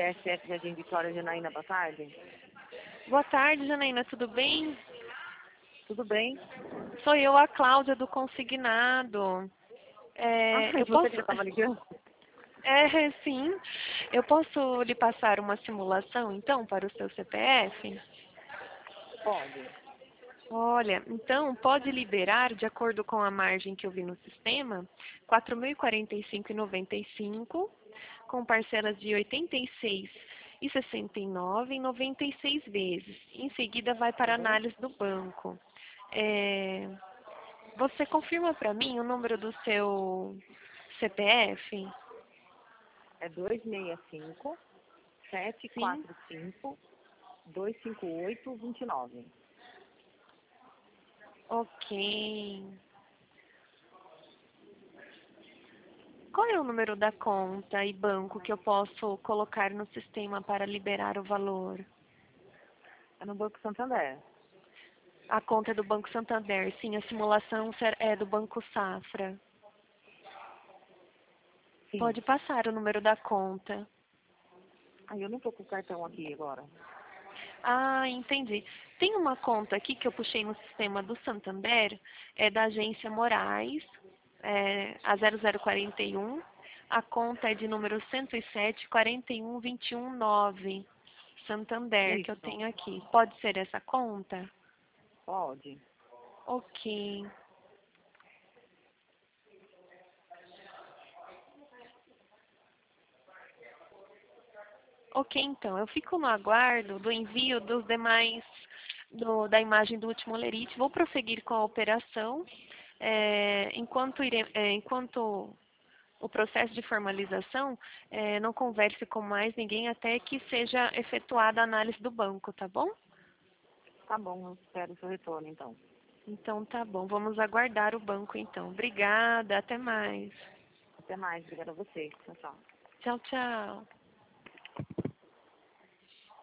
PSF Jardim Vitória, Janaína, boa tarde. Boa tarde, Janaína, tudo bem? Tudo bem? Sou eu, a Cláudia, do Consignado. Você que já estava ligando? Sim. Eu posso lhe passar uma simulação, então, para o seu CPF? Pode. Olha, então, pode liberar, de acordo com a margem que eu vi no sistema, R$ 4.045,95, com parcelas de R$ 86,69 em 96 vezes. Em seguida, vai para a análise do banco. Você confirma para mim o número do seu CPF? É 265 Sim. 745 258 29. Ok. Qual é o número da conta e banco que eu posso colocar no sistema para liberar o valor? É no Banco Santander. A conta é do Banco Santander. Sim, a simulação é do Banco Safra. Sim. Pode passar o número da conta. Eu não estou com o cartão aqui agora. Ah, entendi. Tem uma conta aqui que eu puxei no sistema do Santander, é da agência Moraes, a 0041. A conta é de número 107 41 21 9, Santander, que eu Isso. tenho aqui. Pode ser essa conta? Pode. Ok. Ok, então. Eu fico no aguardo do envio dos demais, da imagem do último lerite. Vou prosseguir com a operação. Enquanto o processo de formalização, não converse com mais ninguém até que seja efetuada a análise do banco, tá bom? Tá bom, eu espero o seu retorno, então. Então tá bom, vamos aguardar o banco então. Obrigada, até mais. Até mais, obrigada a você. Tchau, tchau. Tchau, tchau.